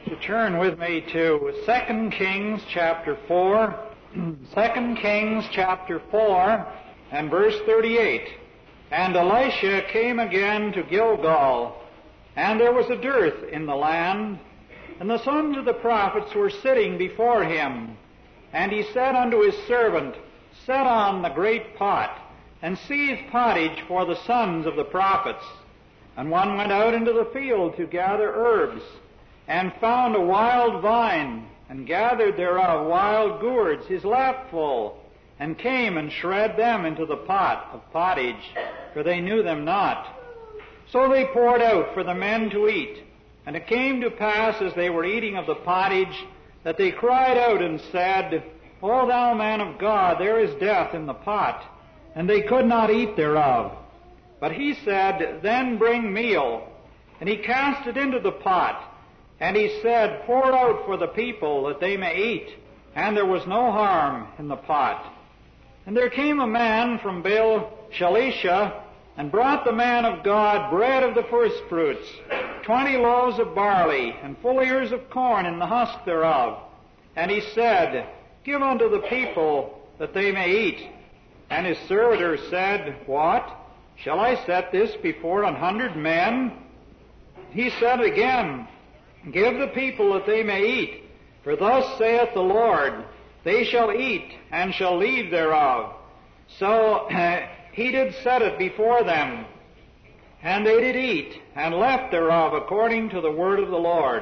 to turn with me to 2 Kings chapter 4, 2 Kings chapter 4 and verse 38. And Elisha came again to Gilgal, and there was a dearth in the land, and the sons of the prophets were sitting before him. And he said unto his servant, Set on the great pot, and seethe pottage for the sons of the prophets. And one went out into the field to gather herbs, and found a wild vine, and gathered thereof wild gourds, his lapful, and came and shred them into the pot of pottage, for they knew them not. So they poured out for the men to eat. And it came to pass, as they were eating of the pottage, that they cried out and said, O thou man of God, there is death in the pot. And they could not eat thereof. But he said, Then bring meal. And he cast it into the pot. And he said, Pour it out for the people, that they may eat. And there was no harm in the pot. And there came a man from Baal-Shalisha, and brought the man of God bread of the firstfruits, 20 loaves of barley, and full ears of corn in the husk thereof. And he said, Give unto the people, that they may eat. And his servitor said, What? Shall I set this before 100 men? He said again, Give the people that they may eat. For thus saith the Lord, They shall eat, and shall leave thereof. So he did set it before them, and they did eat, and left thereof according to the word of the Lord.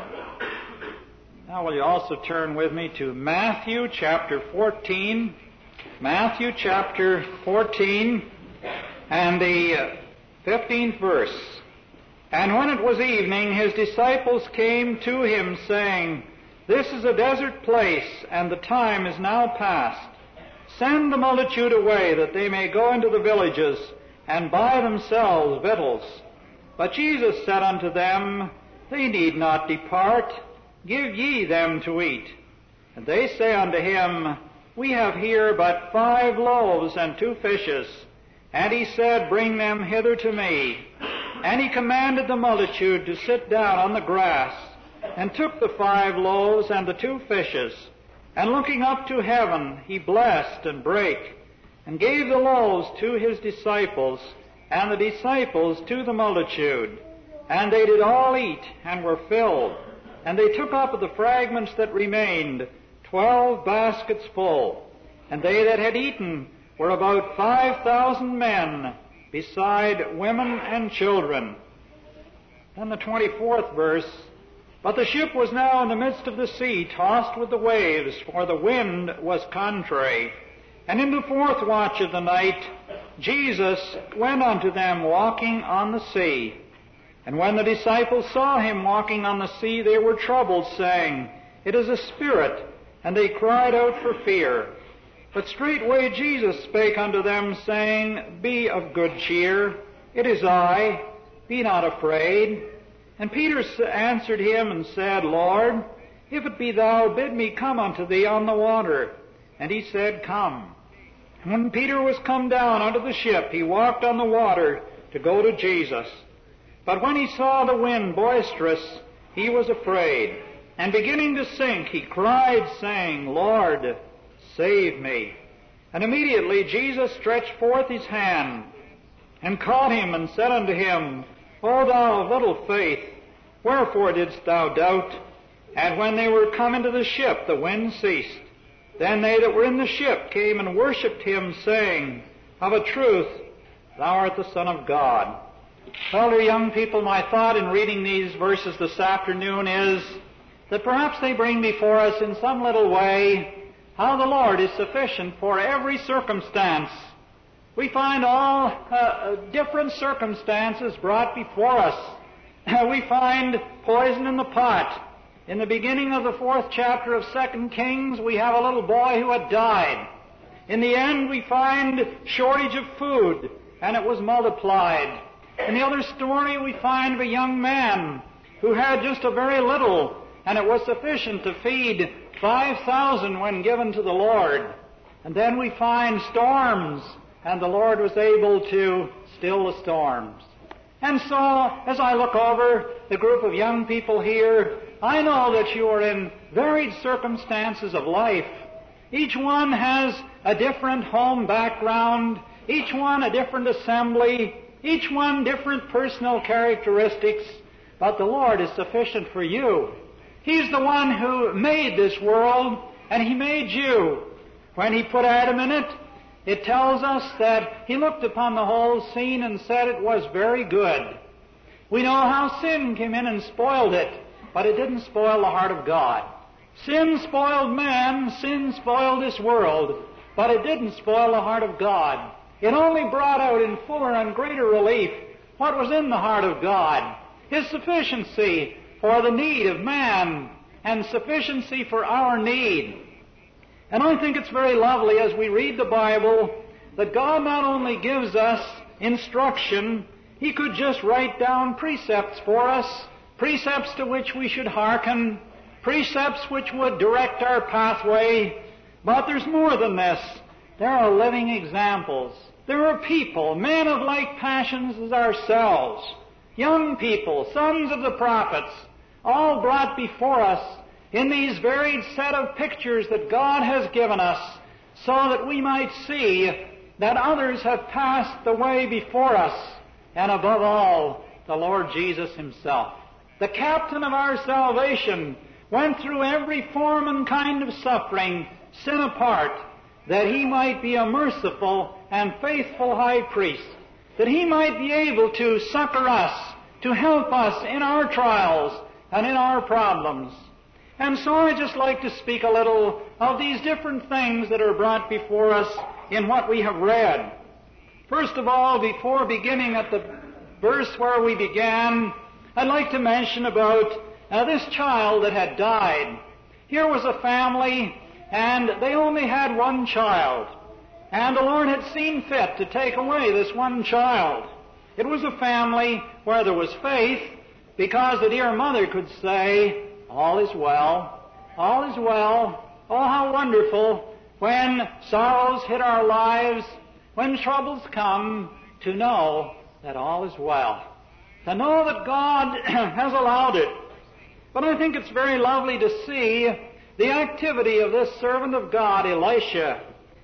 Now will you also turn with me to Matthew chapter 14, Matthew chapter 14, and the 15th verse. And when it was evening, his disciples came to him, saying, This is a desert place, and the time is now past. Send the multitude away, that they may go into the villages, and buy themselves victuals. But Jesus said unto them, They need not depart. Give ye them to eat. And they say unto him, We have here but 5 loaves and 2 fishes. And he said, Bring them hither to me. And he commanded the multitude to sit down on the grass, and took the 5 loaves and the 2 fishes, and looking up to heaven, he blessed and brake, and gave the loaves to his disciples, and the disciples to the multitude. And they did all eat, and were filled. And they took up of the fragments that remained 12 baskets full. And they that had eaten were about 5,000 men, beside women and children. Then the 24th verse, But the ship was now in the midst of the sea, tossed with the waves, for the wind was contrary. And in the 4th watch of the night, Jesus went unto them walking on the sea. And when the disciples saw him walking on the sea, they were troubled, saying, It is a spirit. And they cried out for fear. But straightway Jesus spake unto them, saying, Be of good cheer, it is I, be not afraid. And Peter answered him and said, Lord, if it be thou, bid me come unto thee on the water. And he said, Come. And when Peter was come down out of the ship, he walked on the water to go to Jesus. But when he saw the wind boisterous, he was afraid. And beginning to sink, he cried, saying, Lord, save me. And immediately Jesus stretched forth his hand, and caught him, and said unto him, O thou of little faith, wherefore didst thou doubt? And when they were come into the ship, the wind ceased. Then they that were in the ship came and worshipped him, saying, Of a truth, thou art the Son of God. Well, dear young people, my thought in reading these verses this afternoon is that perhaps they bring before us in some little way how the Lord is sufficient for every circumstance. We find all different circumstances brought before us. We find poison in the pot. In the beginning of the 4th chapter of 2 Kings, we have a little boy who had died. In the end, we find shortage of food, and it was multiplied. In the other story, we find a young man who had just a very little, and it was sufficient to feed 5,000 when given to the Lord. And then we find storms, and the Lord was able to still the storms. And so, as I look over the group of young people here, I know that you are in varied circumstances of life. Each one has a different home background, each one a different assembly, each one different personal characteristics, but the Lord is sufficient for you. He's the one who made this world, and He made you. When He put Adam in it, it tells us that He looked upon the whole scene and said it was very good. We know how sin came in and spoiled it, but it didn't spoil the heart of God. Sin spoiled man, sin spoiled this world, but it didn't spoil the heart of God. It only brought out in fuller and greater relief what was in the heart of God, His sufficiency for the need of man and sufficiency for our need. And I think it's very lovely as we read the Bible that God not only gives us instruction, He could just write down precepts for us, precepts to which we should hearken, precepts which would direct our pathway. But there's more than this. There are living examples. There are people, men of like passions as ourselves, young people, sons of the prophets, all brought before us in these varied set of pictures that God has given us, so that we might see that others have passed the way before us, and above all, the Lord Jesus Himself. The captain of our salvation went through every form and kind of suffering, sin apart, that He might be a merciful and faithful high priest, that He might be able to succor us, to help us in our trials and in our problems. And so I'd just like to speak a little of these different things that are brought before us in what we have read. First of all, before beginning at the verse where we began, I'd like to mention about this child that had died. Here was a family, and they only had one child. And the Lord had seen fit to take away this one child. It was a family where there was faith, because the dear mother could say, all is well, all is well. Oh, how wonderful when sorrows hit our lives, when troubles come, to know that all is well. To know that God has allowed it. But I think it's very lovely to see the activity of this servant of God, Elisha,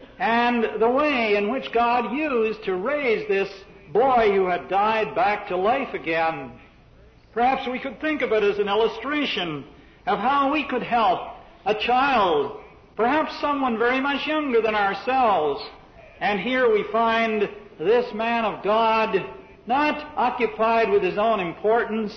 and the way in which God used to raise this boy who had died back to life again. Perhaps we could think of it as an illustration of how we could help a child, perhaps someone very much younger than ourselves. And here we find this man of God not occupied with his own importance.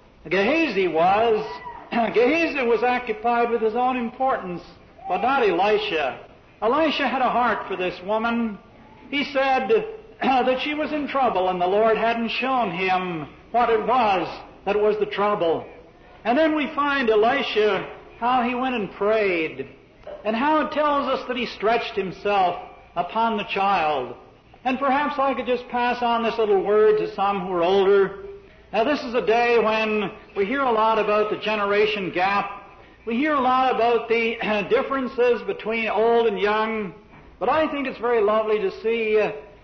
Gehazi was. Gehazi was occupied with his own importance, but not Elisha. Elisha had a heart for this woman. He said that she was in trouble, and the Lord hadn't shown him what it was that was the trouble. And then we find Elisha, how he went and prayed, and how it tells us that he stretched himself upon the child. And perhaps I could just pass on this little word to some who are older. Now, this is a day when we hear a lot about the generation gap. We hear a lot about the differences between old and young. But I think it's very lovely to see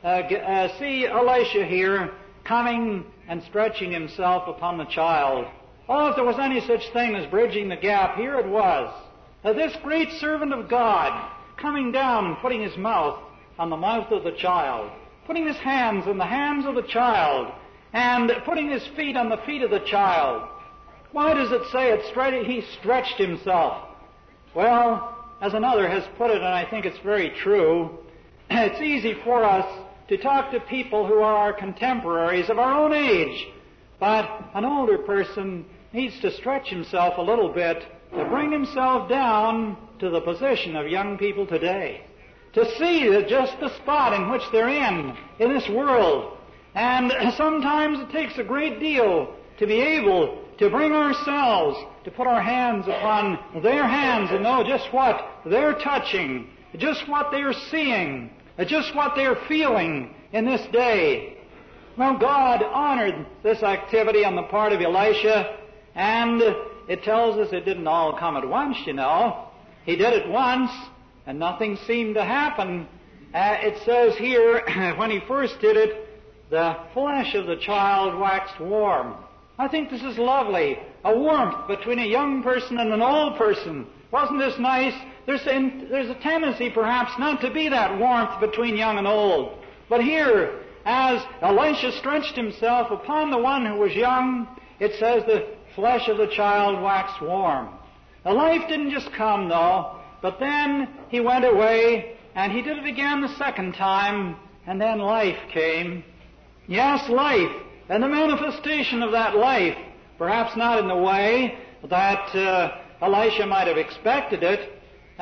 Elisha here coming and stretching himself upon the child. Oh, if there was any such thing as bridging the gap, here it was. This great servant of God coming down and putting his mouth on the mouth of the child, putting his hands in the hands of the child, and putting his feet on the feet of the child. Why does it say he stretched himself? Well, as another has put it, and I think it's very true, it's easy for us to talk to people who are our contemporaries of our own age, but an older person needs to stretch himself a little bit to bring himself down to the position of young people today, to see just the spot in which they're in this world. And sometimes it takes a great deal to be able to bring ourselves, to put our hands upon their hands and know just what they're touching, just what they're seeing, just what they're feeling in this day. Well, God honored this activity on the part of Elisha, and it tells us it didn't all come at once, you know. He did it once, and nothing seemed to happen. It says here, when he first did it, the flesh of the child waxed warm. I think this is lovely a warmth between a young person and an old person. Wasn't this nice? There's a tendency perhaps not to be that warmth between young and old. But here, as Elisha stretched himself upon the one who was young, it says the flesh of the child waxed warm. The life didn't just come, though, but then he went away, and he did it again the second time, and then life came. Yes, life, and the manifestation of that life, perhaps not in the way that Elisha might have expected it.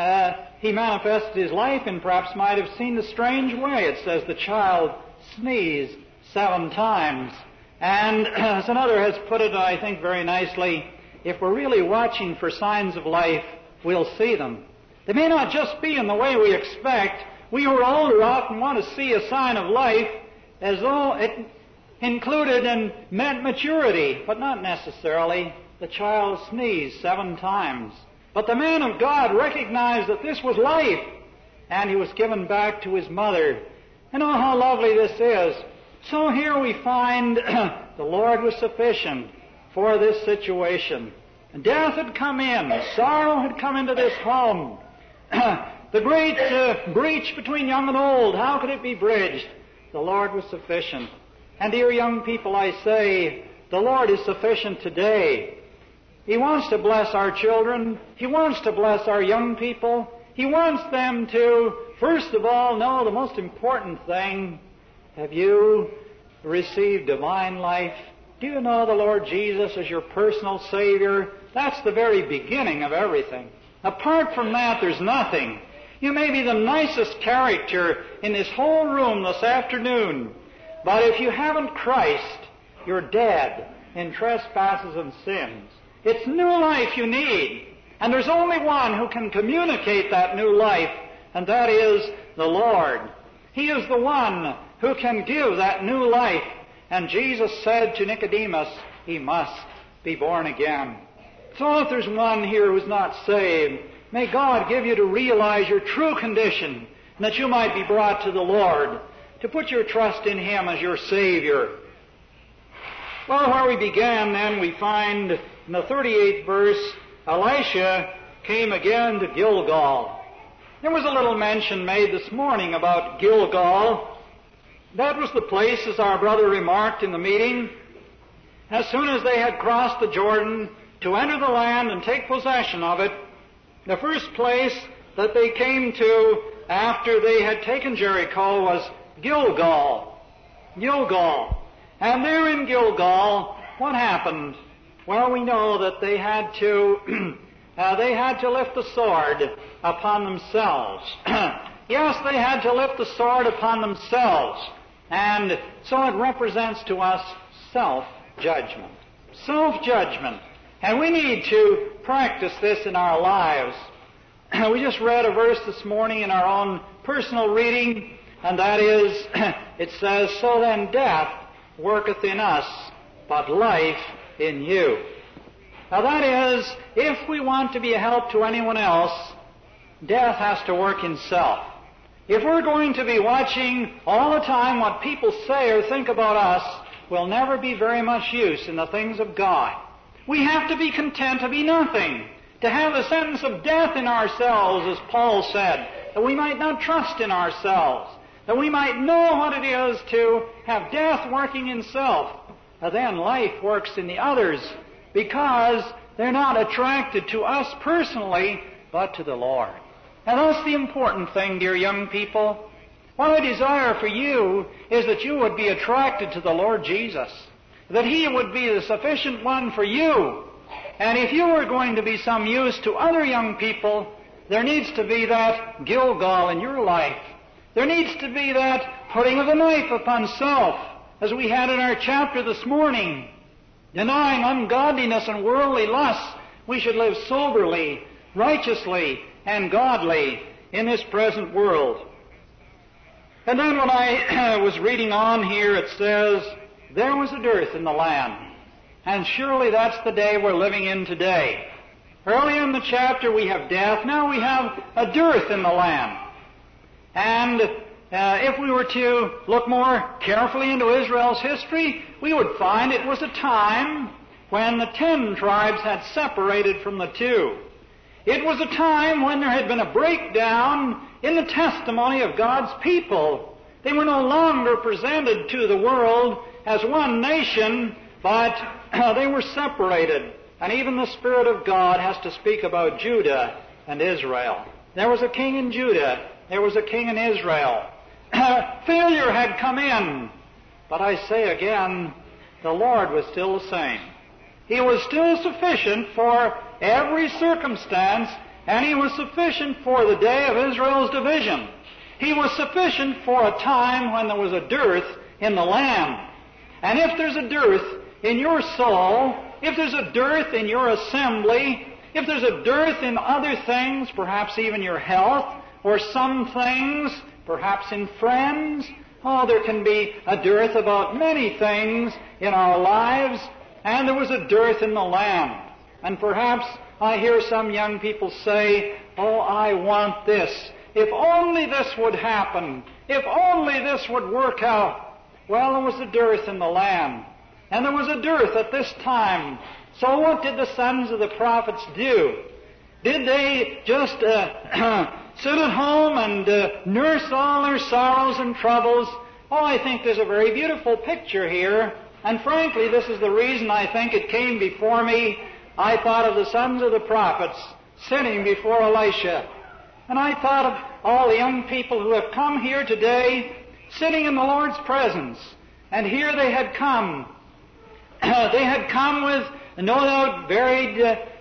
He manifested his life and perhaps might have seen the strange way. It says the child sneezed 7 times. And as another has put it, I think very nicely, if we're really watching for signs of life, we'll see them. They may not just be in the way we expect. We who are older often want to see a sign of life as though it included and meant maturity, but not necessarily. The child sneezed 7 times. But the man of God recognized that this was life, and he was given back to his mother. And oh, how lovely this is. So here we find the Lord was sufficient for this situation. Death had come in. Sorrow had come into this home. The great breach between young and old, how could it be bridged? The Lord was sufficient. And dear young people, I say, the Lord is sufficient today. He wants to bless our children. He wants to bless our young people. He wants them to, first of all, know the most important thing. Have you received divine life? Do you know the Lord Jesus as your personal Savior? That's the very beginning of everything. Apart from that, there's nothing. You may be the nicest character in this whole room this afternoon, but if you haven't Christ, you're dead in trespasses and sins. It's new life you need, and there's only one who can communicate that new life, and that is the Lord. He is the one who can give that new life, and Jesus said to Nicodemus, he must be born again. So if there's one here who's not saved, may God give you to realize your true condition, and that you might be brought to the Lord, to put your trust in Him as your Savior. Well, where we began then, we find in the 38th verse, Elisha came again to Gilgal. There was a little mention made this morning about Gilgal. That was the place, as our brother remarked in the meeting, as soon as they had crossed the Jordan to enter the land and take possession of it, the first place that they came to after they had taken Jericho was Gilgal. Gilgal. And there in Gilgal, what happened? Well, we know that they had to lift the sword upon themselves. Yes, they had to lift the sword upon themselves. And so it represents to us self-judgment. Self-judgment. And we need to practice this in our lives. We just read a verse this morning in our own personal reading, and that is, it says, so then death worketh in us, but life in you. Now that is, if we want to be a help to anyone else, death has to work in self. If we're going to be watching all the time what people say or think about us, we'll never be very much use in the things of God. We have to be content to be nothing, to have the sentence of death in ourselves, as Paul said, that we might not trust in ourselves, that we might know what it is to have death working in self. And then life works in the others, because they're not attracted to us personally, but to the Lord. And that's the important thing, dear young people. What I desire for you is that you would be attracted to the Lord Jesus, that He would be the sufficient one for you. And if you are going to be some use to other young people, there needs to be that Gilgal in your life. There needs to be that putting of the knife upon self, as we had in our chapter this morning. Denying ungodliness and worldly lusts, we should live soberly, righteously, and godly in this present world. And then when I was reading on here, it says, there was a dearth in the land. And surely that's the day we're living in today. Early in the chapter we have death, now we have a dearth in the land. And if we were to look more carefully into Israel's history, we would find it was a time when the 10 tribes had separated from the 2. It was a time when there had been a breakdown in the testimony of God's people. They were no longer presented to the world as one nation, but they were separated. And even the Spirit of God has to speak about Judah and Israel. There was a king in Judah. There was a king in Israel. Failure had come in. But I say again, the Lord was still the same. He was still sufficient for every circumstance, and He was sufficient for the day of Israel's division. He was sufficient for a time when there was a dearth in the land. And if there's a dearth in your soul, if there's a dearth in your assembly, if there's a dearth in other things, perhaps even your health, or some things, perhaps in friends, there can be a dearth about many things in our lives, and there was a dearth in the land. And perhaps I hear some young people say, "Oh, I want this. If only this would happen. If only this would work out." Well, there was a dearth in the land. And there was a dearth at this time. So what did the sons of the prophets do? Did they just sit at home and nurse all their sorrows and troubles? Oh, I think there's a very beautiful picture here. And frankly, this is the reason I think it came before me. I thought of the sons of the prophets sitting before Elisha. And I thought of all the young people who have come here today, sitting in the Lord's presence. And here they had come. They had come with, no doubt, varied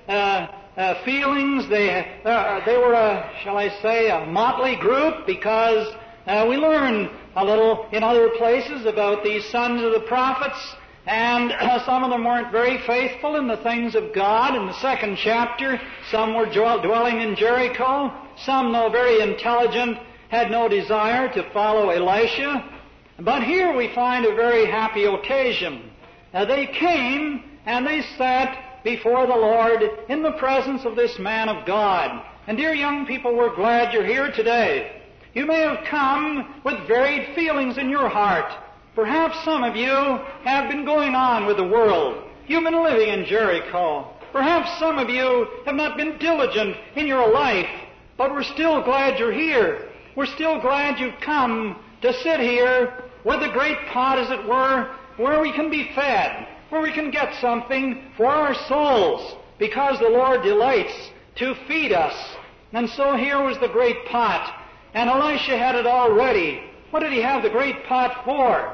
feelings. They were, shall I say, a motley group, because we learn a little in other places about these sons of the prophets, and some of them weren't very faithful in the things of God. In the 2nd chapter, some were dwelling in Jericho. Some, though very intelligent, had no desire to follow Elisha. But here we find a very happy occasion. They came and they sat before the Lord in the presence of this man of God. And dear young people, we're glad you're here today. You may have come with varied feelings in your heart. Perhaps some of you have been going on with the world. You've been living in Jericho. Perhaps some of you have not been diligent in your life, but we're still glad you're here. We're still glad you've come to sit here with the great pot, as it were, where we can be fed, where we can get something for our souls, because the Lord delights to feed us. And so here was the great pot, and Elisha had it all ready. What did he have the great pot for?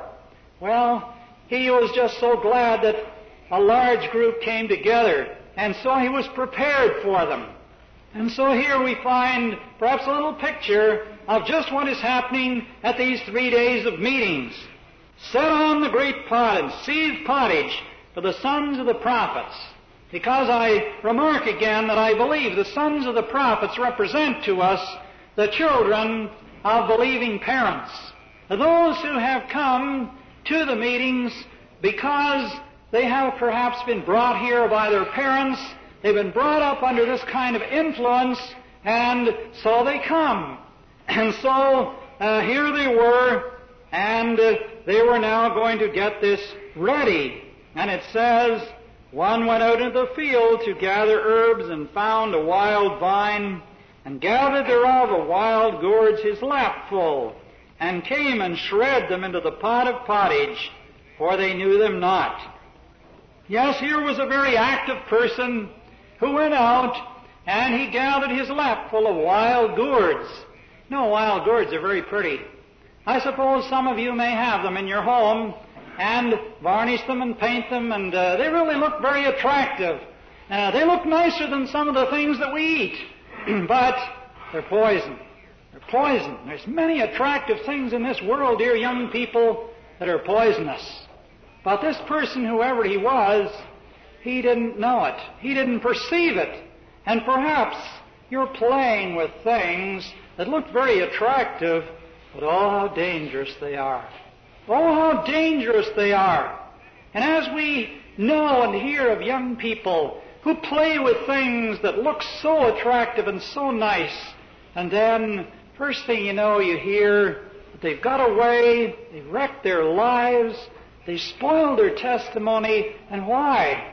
Well, he was just so glad that a large group came together, and so he was prepared for them. And so here we find perhaps a little picture of just what is happening at these 3 days of meetings. Set on the great pot and sieve pottage for the sons of the prophets. Because I remark again that I believe the sons of the prophets represent to us the children of believing parents. Those who have come to the meetings because they have perhaps been brought here by their parents. They've been brought up under this kind of influence, and so they come. And so here they were, and they were now going to get this ready. And it says, one went out into the field to gather herbs, and found a wild vine, and gathered thereof a wild gourds his lapful, and came and shred them into the pot of pottage, for they knew them not. Yes, here was a very active person who went out, and he gathered his lapful of wild gourds. No, wild gourds are very pretty. I suppose some of you may have them in your home, and varnish them and paint them, and they really look very attractive. They look nicer than some of the things that we eat, but they're poison. They're poison. There's many attractive things in this world, dear young people, that are poisonous. But this person, whoever he was, he didn't know it. He didn't perceive it. And perhaps you're playing with things that look very attractive, but oh, how dangerous they are. Oh, how dangerous they are. And as we know and hear of young people who play with things that look so attractive and so nice, and then first thing you know, you hear that they've got away, they've wrecked their lives, they've spoiled their testimony. And why?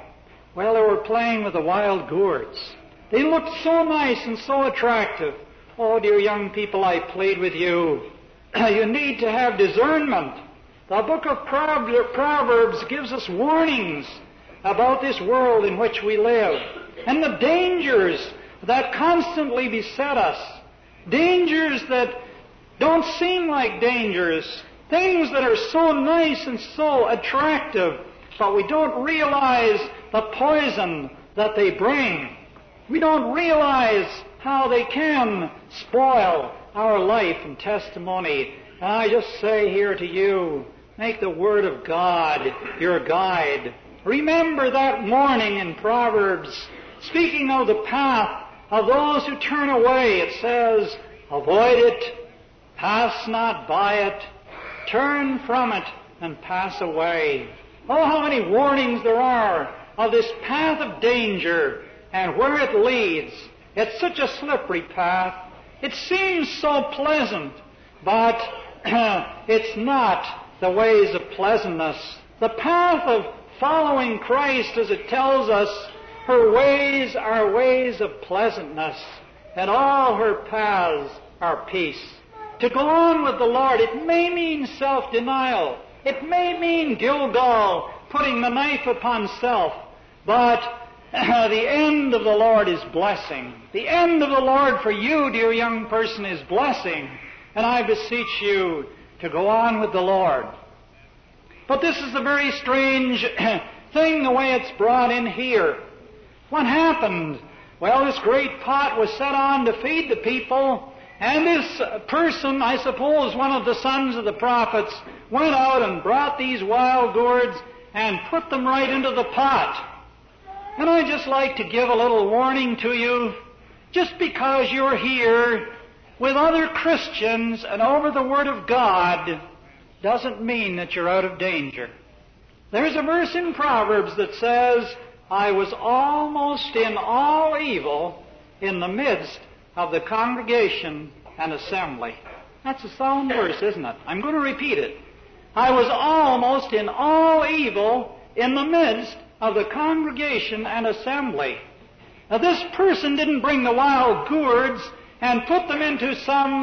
Well, they were playing with the wild gourds. They looked so nice and so attractive. Oh, dear young people, I plead with you. You need to have discernment. The book of Proverbs gives us warnings about this world in which we live and the dangers that constantly beset us. Dangers that don't seem like dangers. Things that are so nice and so attractive, but we don't realize the poison that they bring. We don't realize how they can spoil our life and testimony. And I just say here to you, make the Word of God your guide. Remember that warning in Proverbs, speaking of the path of those who turn away. It says, avoid it, pass not by it, turn from it, and pass away. Oh, how many warnings there are of this path of danger and where it leads. It's such a slippery path. It seems so pleasant, but it's not the ways of pleasantness. The path of following Christ, as it tells us, her ways are ways of pleasantness, and all her paths are peace. To go on with the Lord, it may mean self-denial. It may mean Gilgal, putting the knife upon self, but the end of the Lord is blessing. The end of the Lord for you, dear young person, is blessing. And I beseech you to go on with the Lord. But this is a very strange thing, the way it's brought in here. What happened? Well, this great pot was set on to feed the people, and this person, I suppose one of the sons of the prophets, went out and brought these wild gourds and put them right into the pot. And I'd just like to give a little warning to you. Just because you're here with other Christians and over the Word of God doesn't mean that you're out of danger. There's a verse in Proverbs that says, I was almost in all evil in the midst of the congregation and assembly. That's a solemn verse, isn't it? I'm going to repeat it. I was almost in all evil in the midst of the congregation and assembly. Now, this person didn't bring the wild gourds and put them into some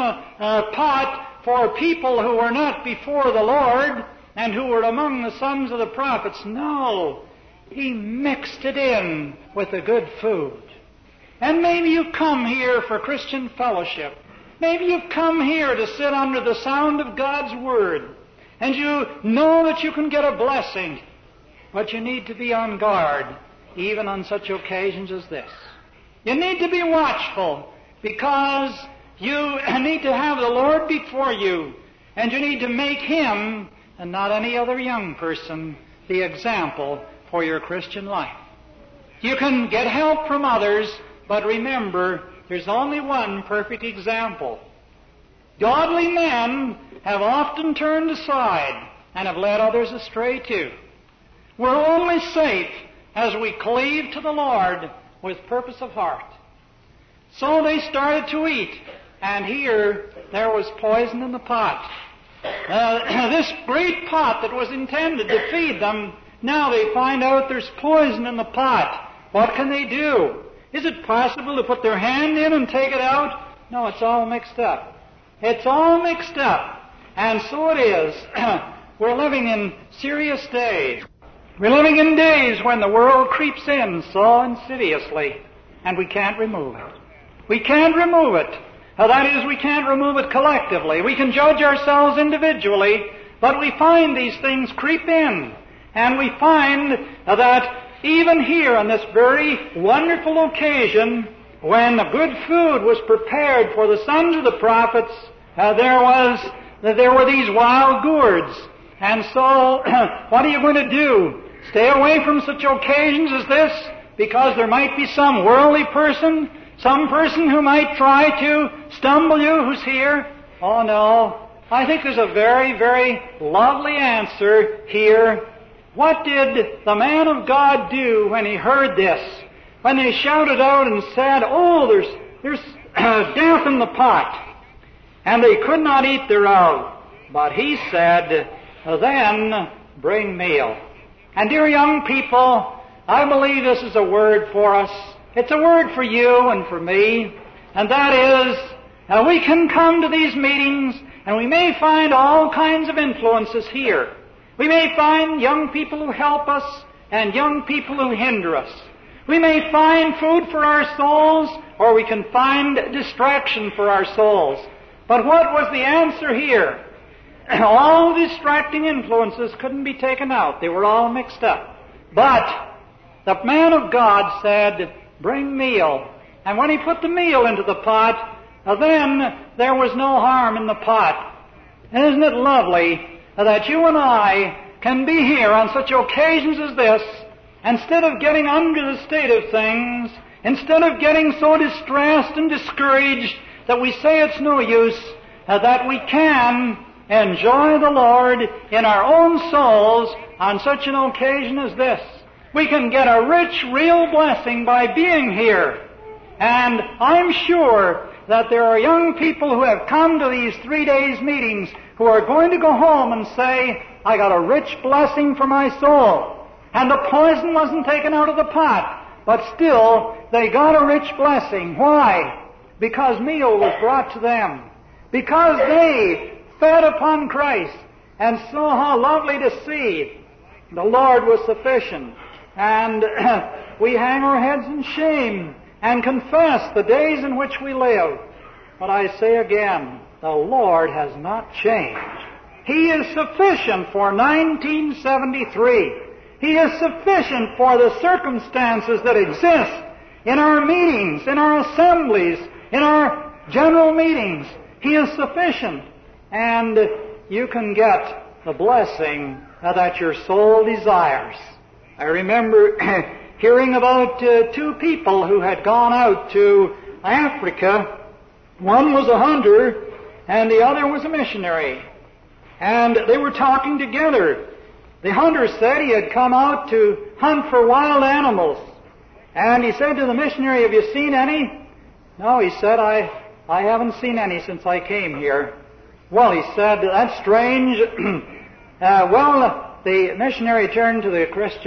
pot for people who were not before the Lord and who were among the sons of the prophets. No, he mixed it in with the good food. And maybe you come here for Christian fellowship. Maybe you've come here to sit under the sound of God's Word. And you know that you can get a blessing. But you need to be on guard, even on such occasions as this. You need to be watchful, because you need to have the Lord before you, and you need to make Him, and not any other young person, the example for your Christian life. You can get help from others, but remember, there's only one perfect example. Godly men have often turned aside and have led others astray too. We're only safe as we cleave to the Lord with purpose of heart. So they started to eat, and here there was poison in the pot. This great pot that was intended to feed them, now they find out there's poison in the pot. What can they do? Is it possible to put their hand in and take it out? No, it's all mixed up. It's all mixed up. And so it is. We're living in serious days. We're living in days when the world creeps in so insidiously, and we can't remove it. We can't remove it. That is, we can't remove it collectively. We can judge ourselves individually, but we find these things creep in. And we find that even here on this very wonderful occasion, when the good food was prepared for the sons of the prophets, there were these wild gourds. And so, what are you going to do? Stay away from such occasions as this, because there might be some worldly person, some person who might try to stumble you who's here? Oh no. I think there's a very, very lovely answer here. What did the man of God do when he heard this? When they shouted out and said, oh, there's death in the pot, and they could not eat thereof. But he said, then bring meal. And dear young people, I believe this is a word for us. It's a word for you and for me, and that is, we can come to these meetings and we may find all kinds of influences here. We may find young people who help us and young people who hinder us. We may find food for our souls, or we can find distraction for our souls. But what was the answer here? All distracting influences couldn't be taken out. They were all mixed up. But the man of God said, bring meal. And when he put the meal into the pot, then there was no harm in the pot. And isn't it lovely that you and I can be here on such occasions as this, instead of getting under the state of things, instead of getting so distressed and discouraged that we say it's no use, that we can enjoy the Lord in our own souls on such an occasion as this. We can get a rich, real blessing by being here. And I'm sure that there are young people who have come to these 3 days meetings who are going to go home and say, I got a rich blessing for my soul. And the poison wasn't taken out of the pot, but still they got a rich blessing. Why? Because meal was brought to them. Because they fed upon Christ and saw how lovely to see the Lord was sufficient. And we hang our heads in shame and confess the days in which we live. But I say again, the Lord has not changed. He is sufficient for 1973. He is sufficient for the circumstances that exist in our meetings, in our assemblies, in our general meetings. He is sufficient. And you can get the blessing that your soul desires. I remember hearing about 2 people who had gone out to Africa. One was a hunter and the other was a missionary. And they were talking together. The hunter said he had come out to hunt for wild animals. And he said to the missionary, have you seen any? No, he said, I haven't seen any since I came here. Well, he said, that's strange. The missionary turned to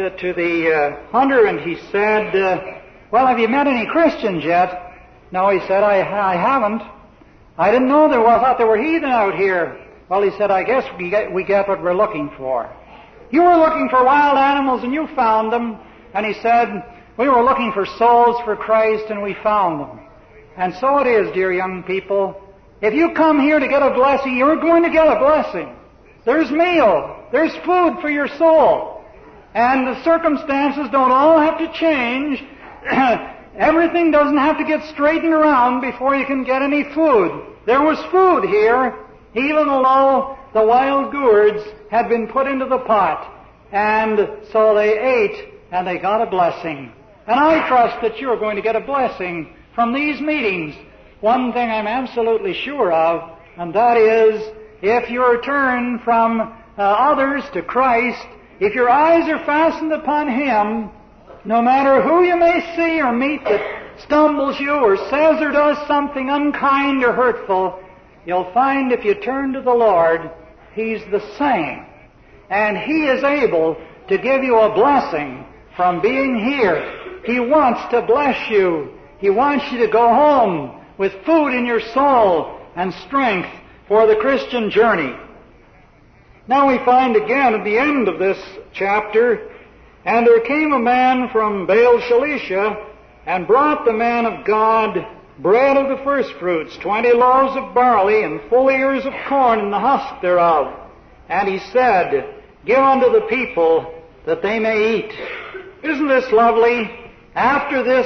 the hunter and he said, well, have you met any Christians yet? No, he said, I haven't. I didn't know there was. I thought there were heathen out here. Well, he said, I guess we get what we're looking for. You were looking for wild animals and you found them. And he said, we were looking for souls for Christ and we found them. And so it is, dear young people. If you come here to get a blessing, you're going to get a blessing. There's meal. There's food for your soul. And the circumstances don't all have to change. Everything doesn't have to get straightened around before you can get any food. There was food here, even though the wild gourds had been put into the pot. And so they ate and they got a blessing. And I trust that you're going to get a blessing from these meetings. One thing I'm absolutely sure of, and that is, if you're turned from others to Christ, if your eyes are fastened upon Him, no matter who you may see or meet that stumbles you or says or does something unkind or hurtful, you'll find if you turn to the Lord, He's the same. And He is able to give you a blessing from being here. He wants to bless you. He wants you to go home with food in your soul and strength for the Christian journey. Now we find again at the end of this chapter, and there came a man from Baal Shalisha, and brought the man of God bread of the firstfruits, 20 loaves of barley, and full ears of corn in the husk thereof. And he said, give unto the people that they may eat. Isn't this lovely? After this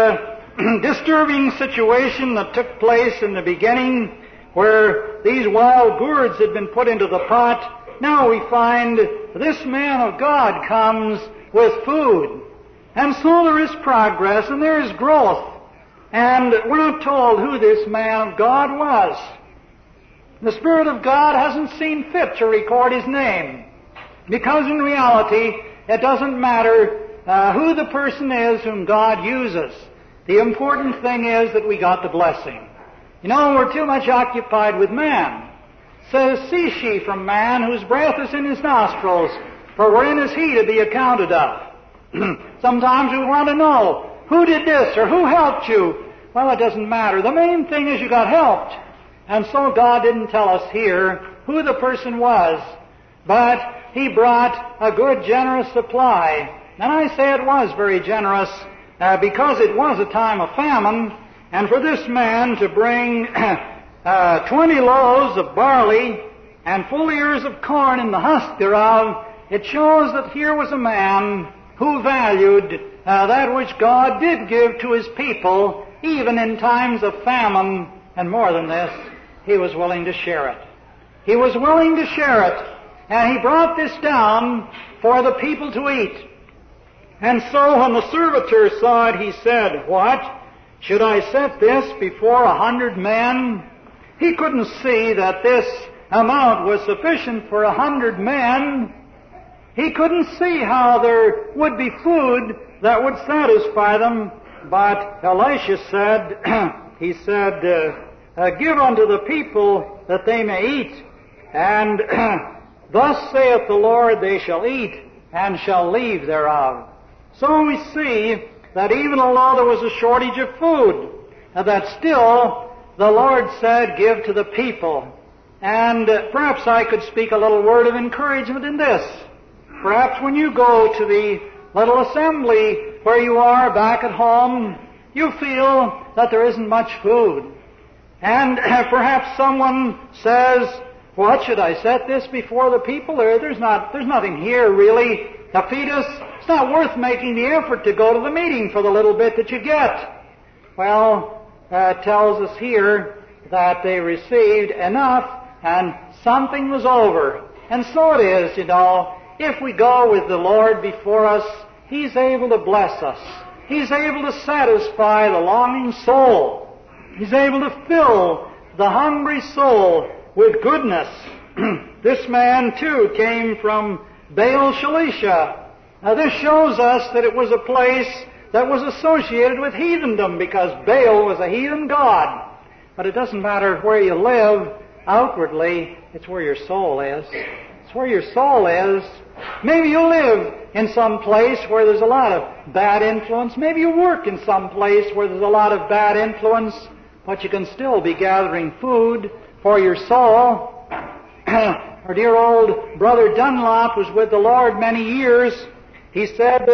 disturbing situation that took place in the beginning, where these wild gourds had been put into the pot, now we find this man of God comes with food. And so there is progress and there is growth. And we're not told who this man of God was. The Spirit of God hasn't seen fit to record his name, because in reality it doesn't matter who the person is whom God uses. The important thing is that we got the blessing. You know, we're too much occupied with man. It says, cease ye from man, whose breath is in his nostrils, for wherein is he to be accounted of? Sometimes we want to know, who did this or who helped you? Well, it doesn't matter. The main thing is you got helped. And so God didn't tell us here who the person was, but He brought a good, generous supply. And I say it was very generous because it was a time of famine, and for this man to bring 20 loaves of barley and full ears of corn in the husk thereof, it shows that here was a man who valued that which God did give to His people, even in times of famine, and more than this, he was willing to share it. He was willing to share it, and he brought this down for the people to eat. And so when the servitor saw it, he said, "What? Should I set this before 100 men?" He couldn't see that this amount was sufficient for 100 men. He couldn't see how there would be food that would satisfy them. But Elisha said, he said, "Give unto the people that they may eat. And thus saith the Lord, they shall eat and shall leave thereof." So we see that even although there was a shortage of food, that still the Lord said, "Give to the people." And perhaps I could speak a little word of encouragement in this. Perhaps when you go to the little assembly where you are back at home, you feel that there isn't much food. And perhaps someone says, "What, should I set this before the people? There's nothing here really to feed us. It's not worth making the effort to go to the meeting for the little bit that you get." Well, it tells us here that they received enough and something was over. And so it is, if we go with the Lord before us, He's able to bless us. He's able to satisfy the longing soul. He's able to fill the hungry soul with goodness. This man, too, came from Baal Shalisha. Now, this shows us that it was a place that was associated with heathendom, because Baal was a heathen god. But it doesn't matter where you live outwardly, it's where your soul is. It's where your soul is. Maybe you live in some place where there's a lot of bad influence. Maybe you work in some place where there's a lot of bad influence, but you can still be gathering food for your soul. Our dear old brother Dunlop was with the Lord many years. He said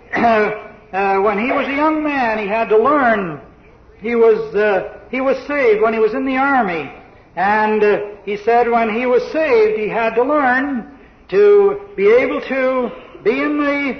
that when he was a young man, he had to learn. He was saved when he was in the army. And he said when he was saved, he had to learn to be able to be in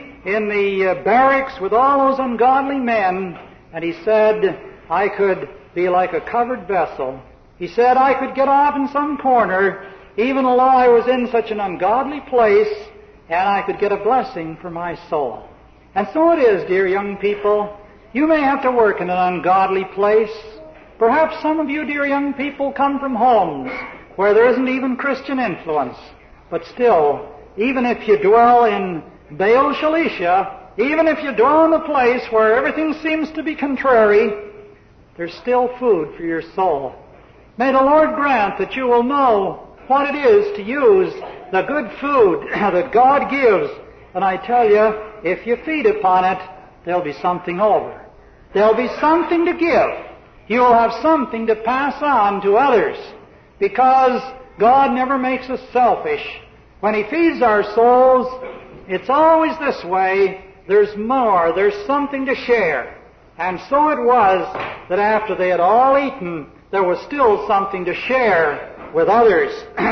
the barracks with all those ungodly men. And he said, "I could be like a covered vessel." He said, "I could get off in some corner, even although I was in such an ungodly place, and I could get a blessing for my soul." And so it is, dear young people. You may have to work in an ungodly place. Perhaps some of you, dear young people, come from homes where there isn't even Christian influence. But still, even if you dwell in Baal Shalisha, even if you dwell in a place where everything seems to be contrary, there's still food for your soul. May the Lord grant that you will know what it is to use the good food that God gives. And I tell you, if you feed upon it, there'll be something over. There'll be something to give. You'll have something to pass on to others, because God never makes us selfish. When He feeds our souls, it's always this way. There's more. There's something to share. And so it was that after they had all eaten, there was still something to share with others.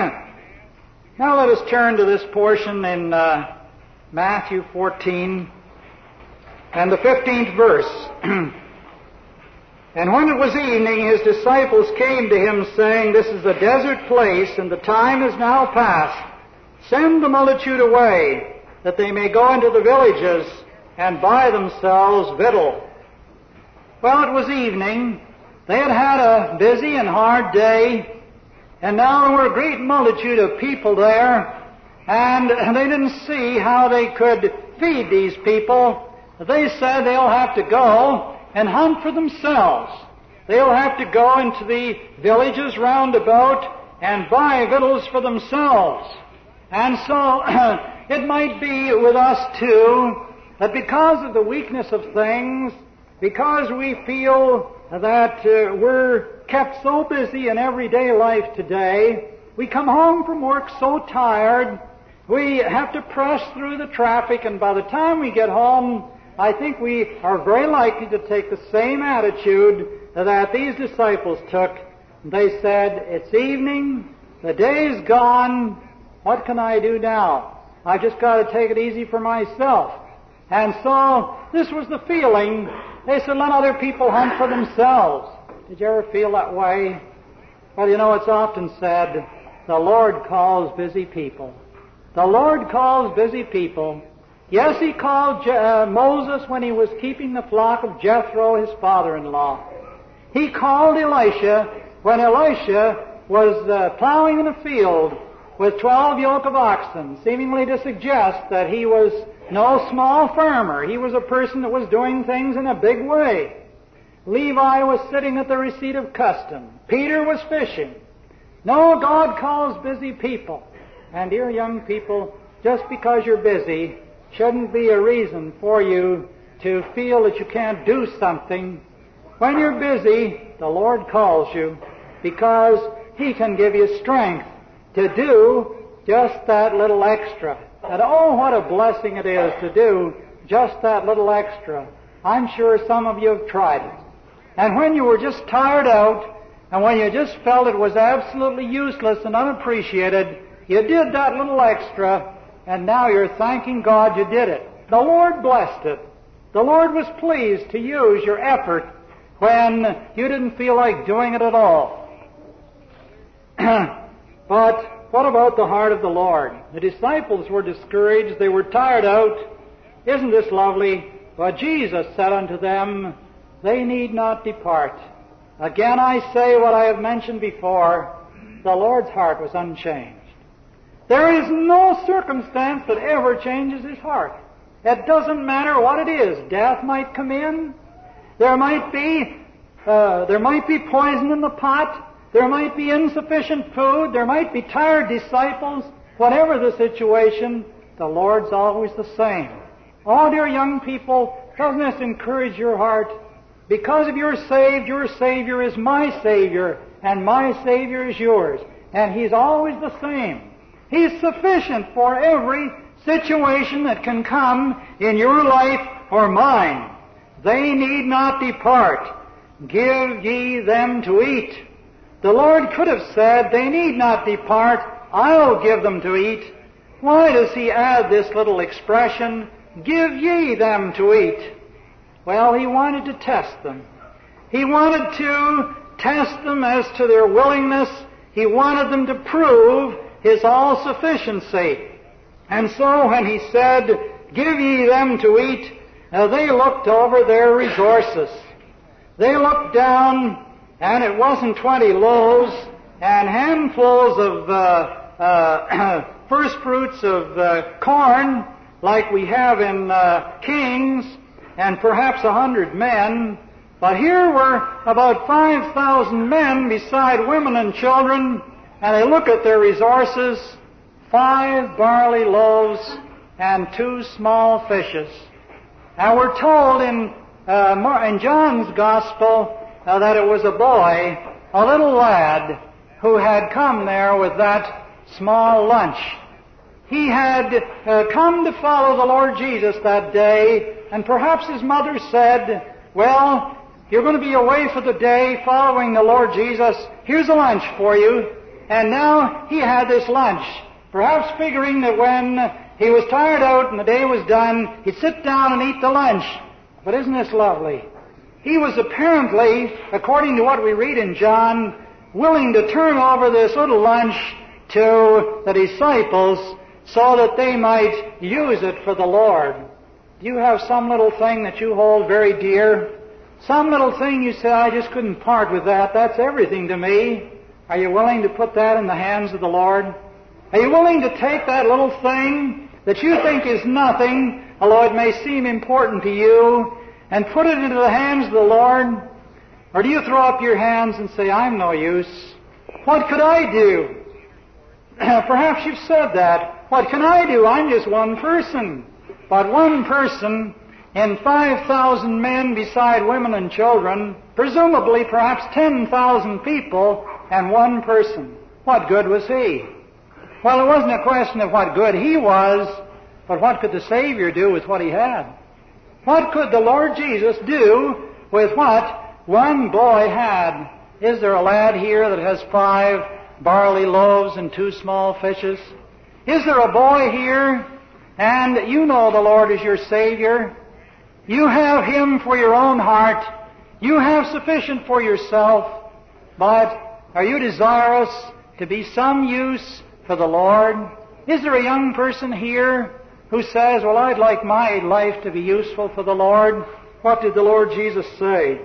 Now let us turn to this portion in Matthew 14 and the 15th verse. "And when it was evening, His disciples came to Him, saying, This is a desert place, and the time is now past. Send the multitude away, that they may go into the villages and buy themselves victual." Well, it was evening. They had had a busy and hard day, and now there were a great multitude of people there, and they didn't see how they could feed these people. They said they'll have to go and hunt for themselves. They'll have to go into the villages round about and buy victuals for themselves. And so it might be with us too, that because of the weakness of things, because we feel that we're kept so busy in everyday life today, we come home from work so tired, we have to press through the traffic, and by the time we get home, I think we are very likely to take the same attitude that these disciples took. They said, "It's evening, the day's gone, what can I do now? I just got to take it easy for myself." And so this was the feeling. They said, "Let other people hunt for themselves." Did you ever feel that way? Well, you know, it's often said, the Lord calls busy people. The Lord calls busy people. Yes, He called Moses when he was keeping the flock of Jethro, his father-in-law. He called Elisha when Elisha was plowing in a field with 12 yoke of oxen, seemingly to suggest that he was no small farmer. He was a person that was doing things in a big way. Levi was sitting at the receipt of custom. Peter was fishing. No, God calls busy people. And dear young people, just because you're busy shouldn't be a reason for you to feel that you can't do something. When you're busy, the Lord calls you because He can give you strength to do just that little extra. And oh, what a blessing it is to do just that little extra. I'm sure some of you have tried it. And when you were just tired out, and when you just felt it was absolutely useless and unappreciated, you did that little extra, and now you're thanking God you did it. The Lord blessed it. The Lord was pleased to use your effort when you didn't feel like doing it at all. But what about the heart of the Lord? The disciples were discouraged. They were tired out. Isn't this lovely? But Jesus said unto them, "They need not depart." Again I say what I have mentioned before. The Lord's heart was unchanged. There is no circumstance that ever changes His heart. It doesn't matter what it is. Death might come in. There might be poison in the pot. There might be insufficient food. There might be tired disciples. Whatever the situation, the Lord's always the same. Oh, dear young people, doesn't this encourage your heart? Because if you're saved, your Savior is my Savior, and my Savior is yours. And He's always the same. He's sufficient for every situation that can come in your life or mine. They need not depart. Give ye them to eat. The Lord could have said, they need not depart, I'll give them to eat. Why does He add this little expression, give ye them to eat? Well, He wanted to test them. He wanted to test them as to their willingness. He wanted them to prove His all-sufficiency. And so when He said, give ye them to eat, they looked over their resources. They looked down, and it wasn't 20 loaves and handfuls of first fruits of corn like we have in Kings, and perhaps 100 men. But here were about 5,000 men beside women and children, and they look at their resources, 5 barley loaves and 2 small fishes. Now we're told in John's Gospel that it was a boy, a little lad, who had come there with that small lunch. He had come to follow the Lord Jesus that day, and perhaps his mother said, well, you're going to be away for the day following the Lord Jesus. Here's a lunch for you. And now he had this lunch, perhaps figuring that when he was tired out and the day was done, he'd sit down and eat the lunch. But isn't this lovely? He was apparently, according to what we read in John, willing to turn over this little lunch to the disciples so that they might use it for the Lord. Do you have some little thing that you hold very dear? Some little thing you say, I just couldn't part with that. That's everything to me. Are you willing to put that in the hands of the Lord? Are you willing to take that little thing that you think is nothing, although it may seem important to you, and put it into the hands of the Lord? Or do you throw up your hands and say, I'm no use? What could I do? Perhaps you've said that. What can I do? I'm just one person. But one person in 5,000 men beside women and children, presumably perhaps 10,000 people, and one person. What good was he? Well, it wasn't a question of what good he was, but what could the Savior do with what he had? What could the Lord Jesus do with what one boy had? Is there a lad here that has 5 barley loaves and 2 small fishes? Is there a boy here, and you know the Lord is your Savior? You have Him for your own heart. You have sufficient for yourself. But are you desirous to be some use for the Lord? Is there a young person here who says, well, I'd like my life to be useful for the Lord? What did the Lord Jesus say?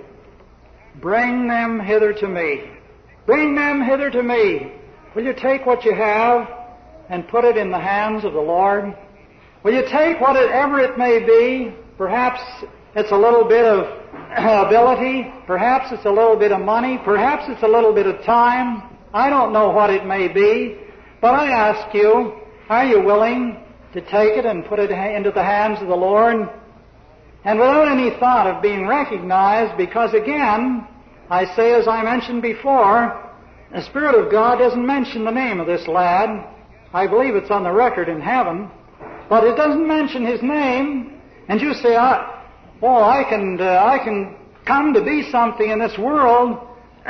Bring them hither to me. Bring them hither to me. Will you take what you have and put it in the hands of the Lord? Will you take whatever it may be? Perhaps it's a little bit of ability. Perhaps it's a little bit of money. Perhaps it's a little bit of time. I don't know what it may be. But I ask you, are you willing to take it and put it into the hands of the Lord? And without any thought of being recognized, because again, I say as I mentioned before, the Spirit of God doesn't mention the name of this lad. I believe it's on the record in heaven. But it doesn't mention his name. And you say, I can come to be something in this world,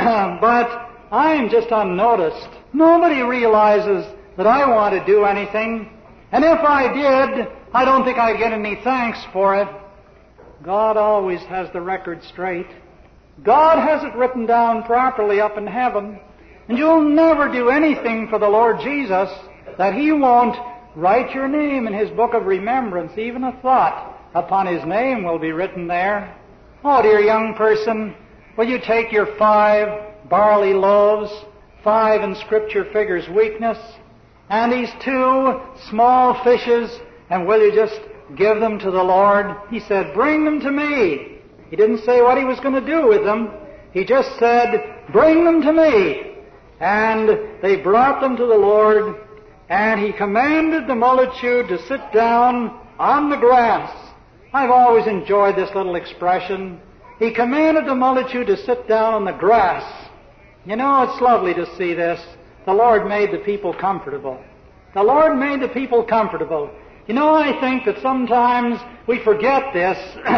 but I'm just unnoticed. Nobody realizes that I want to do anything. And if I did, I don't think I'd get any thanks for it. God always has the record straight. God has it written down properly up in heaven. And you'll never do anything for the Lord Jesus that He won't write your name in His book of remembrance. Even a thought upon His name will be written there. Oh, dear young person, will you take your 5 barley loaves, 5 in Scripture figures weakness, and these 2 small fishes, and will you just give them to the Lord? He said, bring them to me. He didn't say what He was going to do with them. He just said, bring them to me. And they brought them to the Lord, and He commanded the multitude to sit down on the grass. I've always enjoyed this little expression. He commanded the multitude to sit down on the grass. You know, it's lovely to see this. The Lord made the people comfortable. The Lord made the people comfortable. You know, I think that sometimes we forget this.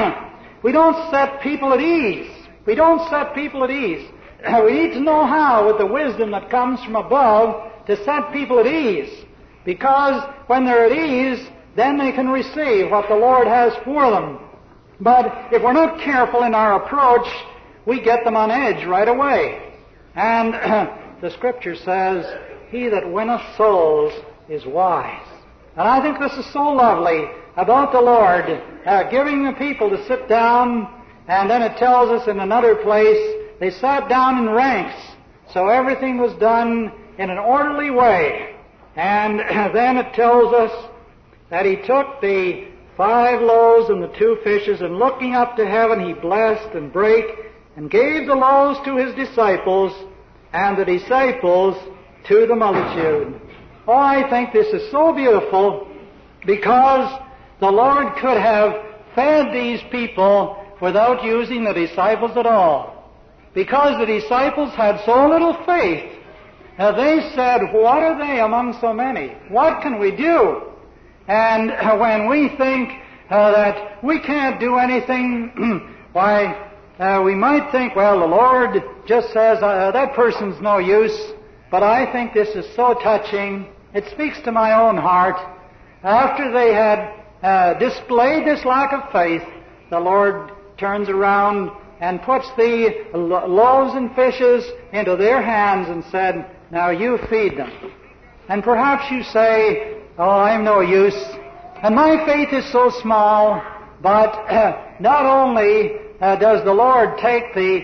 We don't set people at ease. We don't set people at ease. We need to know how, with the wisdom that comes from above, to set people at ease. Because when they're at ease, then they can receive what the Lord has for them. But if we're not careful in our approach, we get them on edge right away. And the Scripture says, he that winneth souls is wise. And I think this is so lovely about the Lord giving the people to sit down, and then it tells us in another place, they sat down in ranks, so everything was done in an orderly way. And then it tells us that He took the 5 loaves and the 2 fishes, and looking up to heaven, He blessed and brake, and gave the loaves to His disciples, and the disciples to the multitude. Oh, I think this is so beautiful, because the Lord could have fed these people without using the disciples at all. Because the disciples had so little faith, they said, what are they among so many? What can we do? And when we think that we can't do anything, why, we might think, well, the Lord just says, that person's no use. But I think this is so touching. It speaks to my own heart. After they had displayed this lack of faith, the Lord turns around and puts the loaves and fishes into their hands and said, now you feed them. And perhaps you say, oh, I'm no use, and my faith is so small. But not only does the Lord take the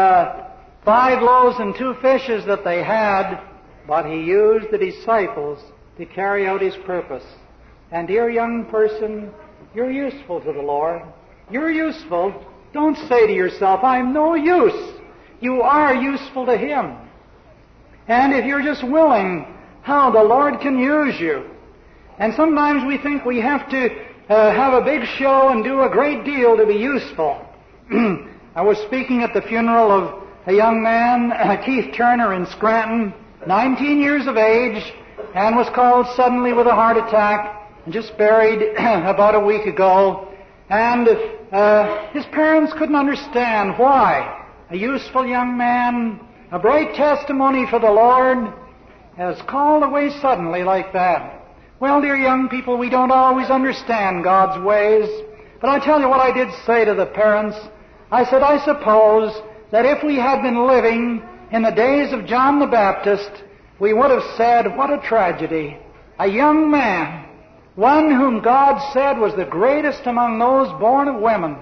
5 loaves and 2 fishes that they had, but He used the disciples to carry out His purpose. And dear young person, you're useful to the Lord. You're useful. Don't say to yourself, I'm no use. You are useful to Him. And if you're just willing, how the Lord can use you. And sometimes we think we have to have a big show and do a great deal to be useful. I was speaking at the funeral of a young man, Keith Turner in Scranton, 19 years of age, and was called suddenly with a heart attack and just buried about a week ago. And his parents couldn't understand why a useful young man, a bright testimony for the Lord, has called away suddenly like that. Well, dear young people, we don't always understand God's ways. But I tell you what I did say to the parents. I said, I suppose that if we had been living in the days of John the Baptist, we would have said, what a tragedy. A young man, one whom God said was the greatest among those born of women.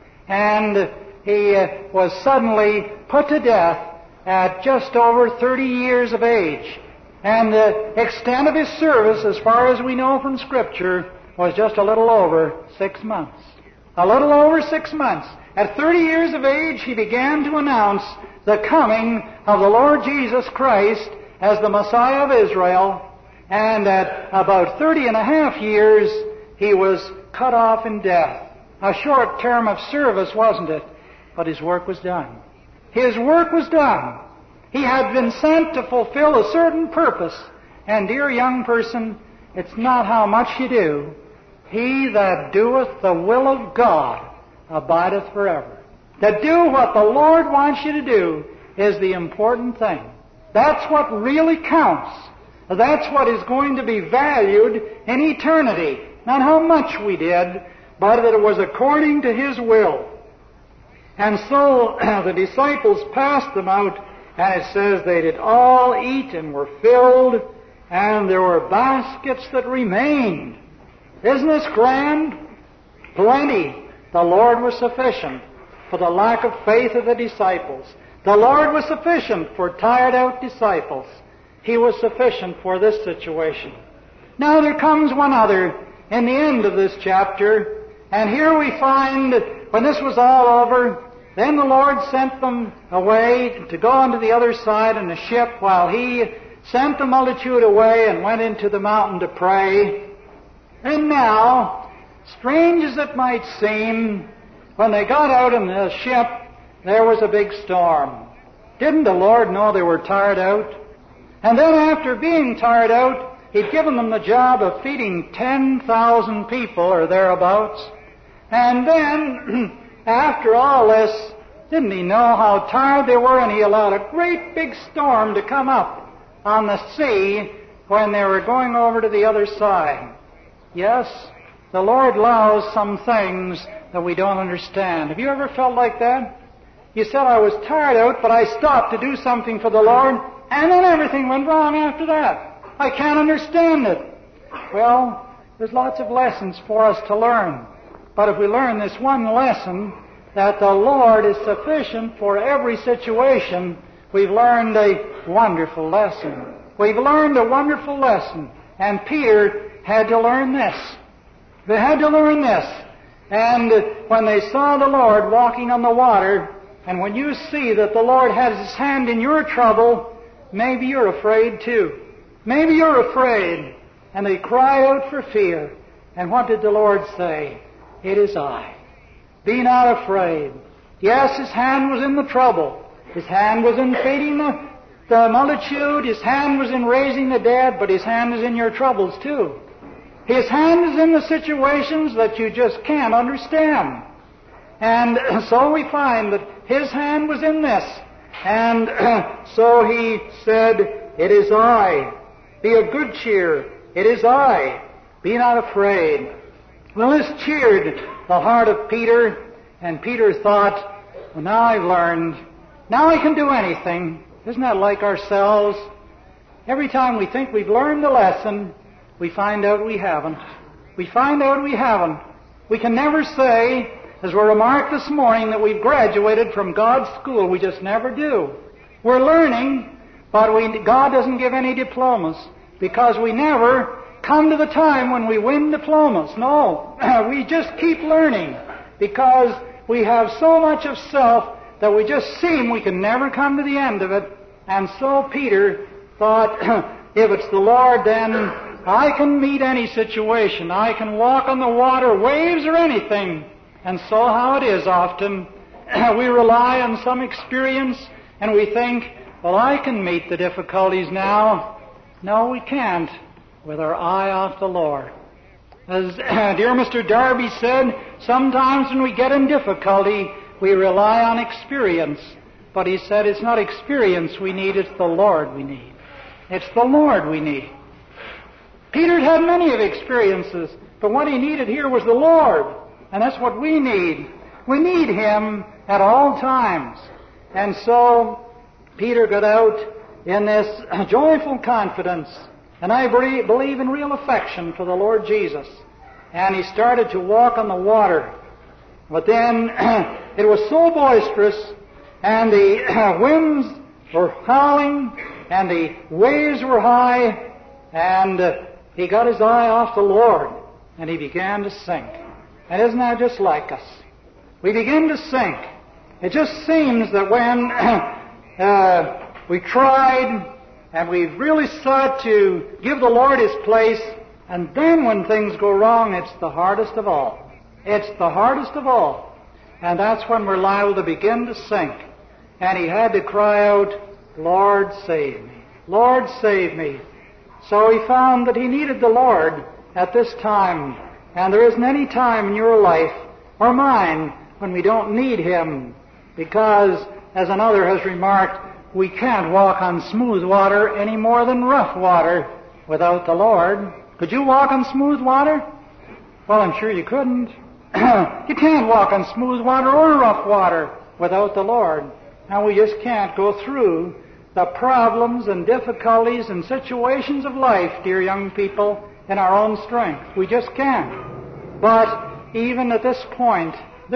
And he was suddenly put to death at just over 30 years of age. And the extent of his service, as far as we know from Scripture, was just a little over 6 months. A little over 6 months. At 30 years of age, he began to announce the coming of the Lord Jesus Christ as the Messiah of Israel. And at about 30 and a half years, he was cut off in death. A short term of service, wasn't it? But his work was done. His work was done. He had been sent to fulfill a certain purpose. And dear young person, it's not how much you do. He that doeth the will of God abideth forever. To do what the Lord wants you to do is the important thing. That's what really counts. That's what is going to be valued in eternity. Not how much we did, but that it was according to His will. And so the disciples passed them out, and it says they did all eat and were filled, and there were baskets that remained. Isn't this grand? Plenty. The Lord was sufficient for the lack of faith of the disciples. The Lord was sufficient for tired-out disciples. He was sufficient for this situation. Now there comes one other in the end of this chapter, and here we find that when this was all over, then the Lord sent them away to go on to the other side in a ship while He sent the multitude away and went into the mountain to pray. And now, strange as it might seem, when they got out in the ship, there was a big storm. Didn't the Lord know they were tired out? And then after being tired out, He'd given them the job of feeding 10,000 people or thereabouts. And then, after all this, didn't He know how tired they were? And He allowed a great big storm to come up on the sea when they were going over to the other side. Yes, the Lord allows some things that we don't understand. Have you ever felt like that? You said, I was tired out, but I stopped to do something for the Lord, and then everything went wrong after that. I can't understand it. Well, there's lots of lessons for us to learn. But if we learn this one lesson, that the Lord is sufficient for every situation, we've learned a wonderful lesson. We've learned a wonderful lesson. And Peter had to learn this. They had to learn this. And when they saw the Lord walking on the water, and when you see that the Lord has His hand in your trouble, maybe you're afraid too. Maybe you're afraid. And they cried out for fear. And what did the Lord say? It is I. Be not afraid. Yes, His hand was in the trouble. His hand was in feeding the multitude. His hand was in raising the dead, but His hand is in your troubles too. His hand is in the situations that you just can't understand. And so we find that His hand was in this. And so He said, it is I. Be of good cheer. It is I. Be not afraid. Well, this cheered the heart of Peter, and Peter thought, well, now I've learned. Now I can do anything. Isn't that like ourselves? Every time we think we've learned a lesson, we find out we haven't. We find out we haven't. We can never say, as we remarked this morning, that we've graduated from God's school. We just never do. We're learning, but God doesn't give any diplomas, because we never come to the time when we win diplomas. No, we just keep learning, because we have so much of self that we just seem we can never come to the end of it. And so Peter thought, if it's the Lord, then I can meet any situation. I can walk on the water, waves, or anything. And so how it is often, we rely on some experience and we think, well, I can meet the difficulties now. No, we can't with our eye off the Lord. As dear Mr. Darby said, sometimes when we get in difficulty, we rely on experience. But he said it's not experience we need, it's the Lord we need. It's the Lord we need. Peter had many of experiences, but what he needed here was the Lord. And that's what we need. We need Him at all times. And so Peter got out in this joyful confidence, and I believe in real affection for the Lord Jesus. And he started to walk on the water. But then it was so boisterous, and the winds were howling, and the waves were high, and he got his eye off the Lord, and he began to sink. And isn't that just like us? We begin to sink. It just seems that when we tried and we really sought to give the Lord His place, and then when things go wrong, it's the hardest of all. It's the hardest of all. And that's when we're liable to begin to sink. And he had to cry out, Lord, save me. Lord, save me. So he found that he needed the Lord at this time. And there isn't any time in your life or mine when we don't need Him. Because, as another has remarked, we can't walk on smooth water any more than rough water without the Lord. Could you walk on smooth water? Well, I'm sure you couldn't. You can't walk on smooth water or rough water without the Lord. And we just can't go through the problems and difficulties and situations of life, dear young people, in our own strength. We just can't. But even at this point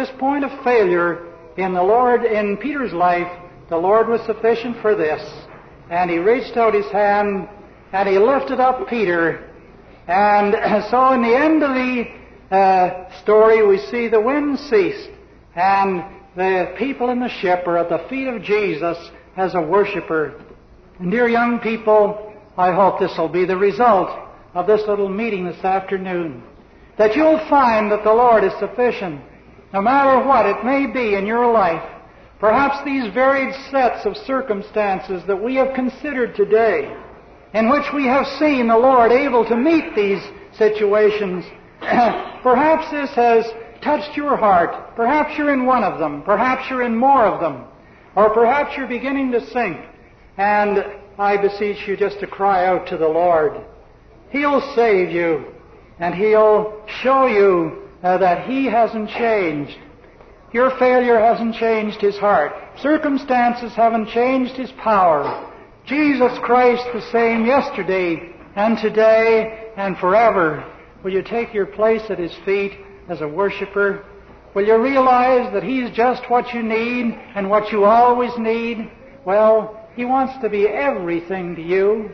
of failure in the Lord, in Peter's life, the Lord was sufficient for this. And He reached out His hand and He lifted up Peter. And so in the end of the story, we see the wind ceased, and the people in the ship are at the feet of Jesus as a worshiper. And dear young people, I hope this will be the result of this little meeting this afternoon, that you'll find that the Lord is sufficient, no matter what it may be in your life. Perhaps these varied sets of circumstances that we have considered today, in which we have seen the Lord able to meet these situations, perhaps this has touched your heart. Perhaps you're in one of them. Perhaps you're in more of them. Or perhaps you're beginning to sink. And I beseech you just to cry out to the Lord. He'll save you, and He'll show you that He hasn't changed. Your failure hasn't changed His heart. Circumstances haven't changed His power. Jesus Christ the same yesterday and today and forever. Will you take your place at His feet as a worshiper? Will you realize that He's just what you need and what you always need? Well, He wants to be everything to you.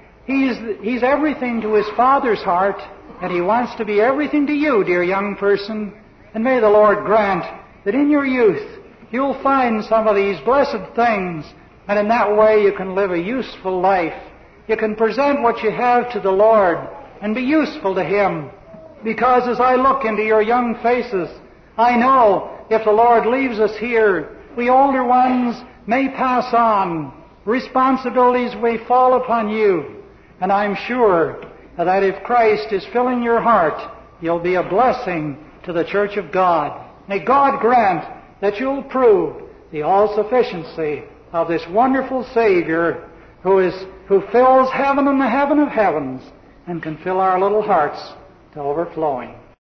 He's everything to His Father's heart, and He wants to be everything to you, dear young person. And may the Lord grant that in your youth you'll find some of these blessed things, and in that way you can live a useful life. You can present what you have to the Lord and be useful to Him. Because as I look into your young faces, I know if the Lord leaves us here, we older ones may pass on. Responsibilities may fall upon you. And I'm sure that if Christ is filling your heart, you'll be a blessing to the Church of God. May God grant that you'll prove the all-sufficiency of this wonderful Savior who fills heaven and the heaven of heavens and can fill our little hearts to overflowing.